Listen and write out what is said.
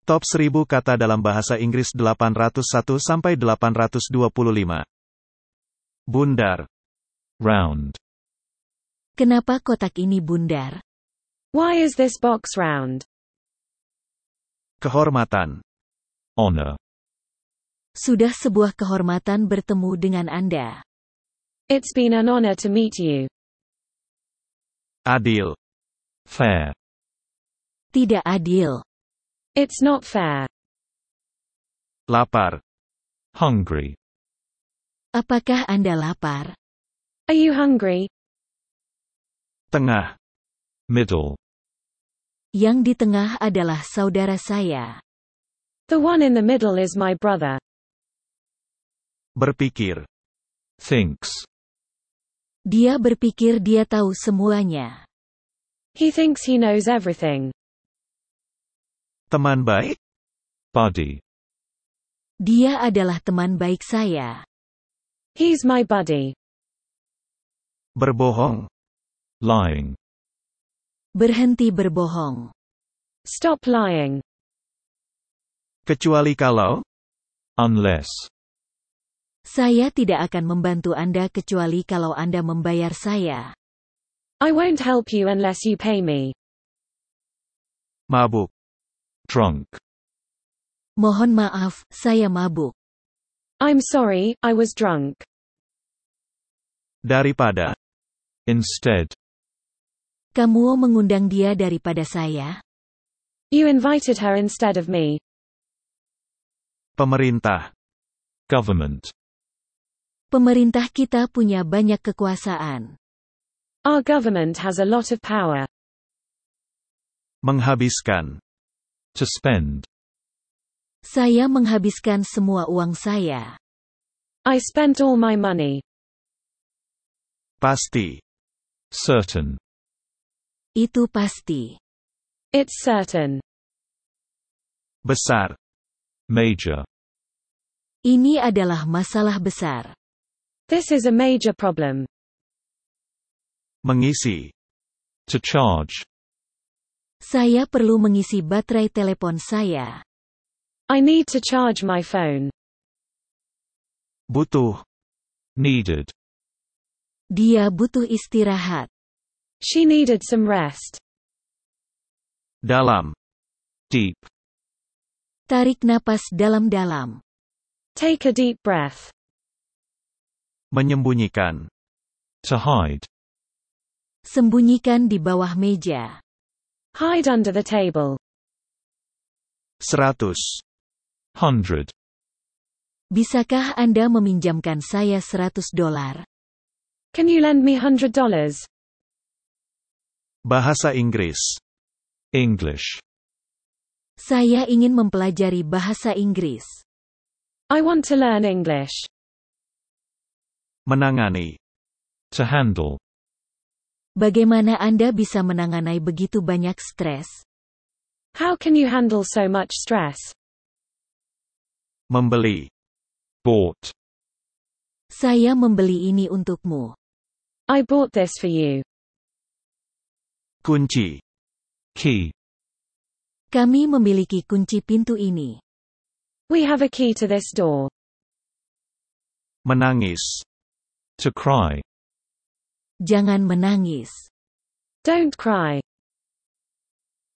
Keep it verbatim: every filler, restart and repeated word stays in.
Top seribu kata dalam bahasa Inggris delapan ratus satu sampai delapan ratus dua puluh lima. Bundar. Round. Kenapa kotak ini bundar? Why is this box round? Kehormatan. Honor. Sudah sebuah kehormatan bertemu dengan Anda. It's been an honor to meet you. Adil. Fair. Tidak adil. It's not fair. Lapar. Hungry. Apakah Anda lapar? Are you hungry? Tengah. Middle. Yang di tengah adalah saudara saya. The one in the middle is my brother. Berpikir. Thinks. Dia berpikir dia tahu semuanya. He thinks he knows everything. Teman baik. Buddy. Dia adalah teman baik saya. He's my buddy. Berbohong. Lying. Berhenti berbohong. Stop lying. Kecuali kalau. Unless. Saya tidak akan membantu Anda kecuali kalau Anda membayar saya. I won't help you unless you pay me. Mabuk. Drunk. Mohon maaf, saya mabuk. I'm sorry, I was drunk. Daripada. Instead. Kamu mengundang dia daripada saya? You invited her instead of me. Pemerintah. Government. Pemerintah kita punya banyak kekuasaan. Our government has a lot of power. Menghabiskan. To spend. Saya menghabiskan semua uang saya. I spent all my money. Pasti. Certain. Itu pasti. It's certain. Besar. Major. Ini adalah masalah besar. This is a major problem. Mengisi. To charge. Saya perlu mengisi baterai telepon saya. I need to charge my phone. Butuh. Needed. Dia butuh istirahat. She needed some rest. Dalam. Deep. Tarik napas dalam-dalam. Take a deep breath. Menyembunyikan. To hide. Sembunyikan di bawah meja. Hide under the table. Seratus. Hundred. Bisakah Anda meminjamkan saya seratus dolar? Can you lend me one hundred dollars? Bahasa Inggris. English. Saya ingin mempelajari bahasa Inggris. I want to learn English. Menangani. To handle. Bagaimana Anda bisa menangani begitu banyak stres? How can you handle so much stress? Membeli. Bought. Saya membeli ini untukmu. I bought this for you. Kunci. Key. Kami memiliki kunci pintu ini. We have a key to this door. Menangis. To cry. Jangan menangis. Don't cry.